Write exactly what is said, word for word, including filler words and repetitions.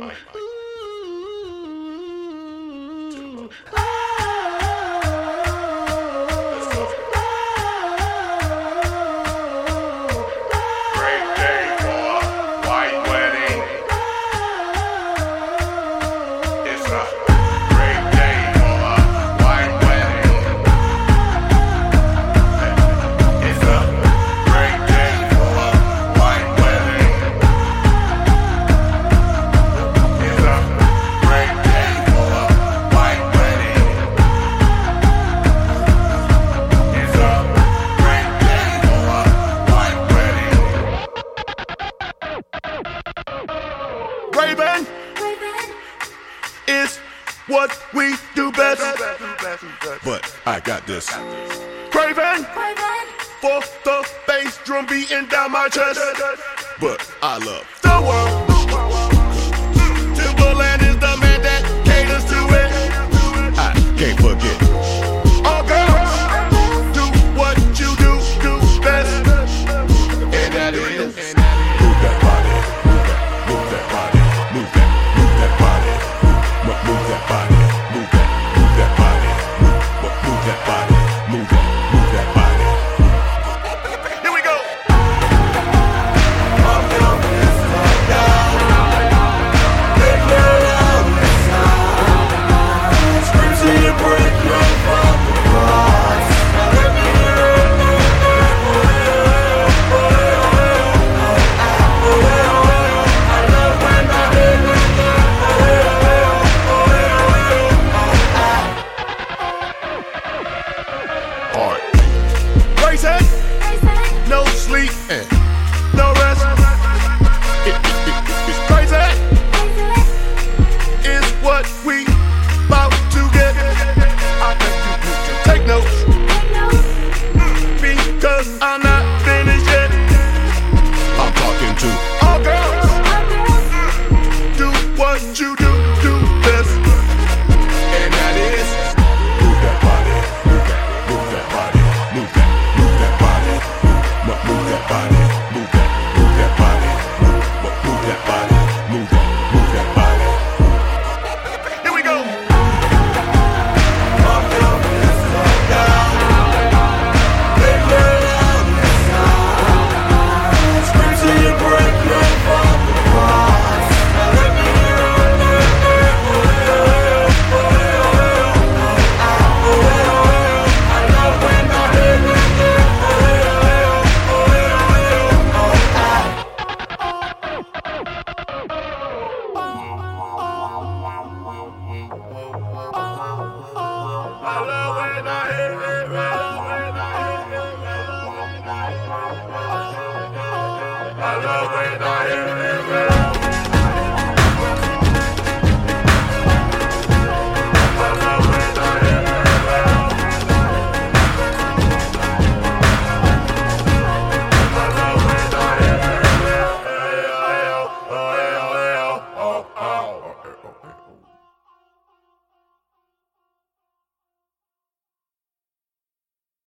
mic. Great day for a white wedding. It's a great day for a white wedding. It's a great day for a white wedding. It's a great day for a white wedding. It's a great day for a white wedding. Raven is what we do best. But I got this. Craven for the bass drum beating down my chest. But I love. The world. Timberland is the man that caters to it. I can't forget. All girls do what you do, do best. And that is.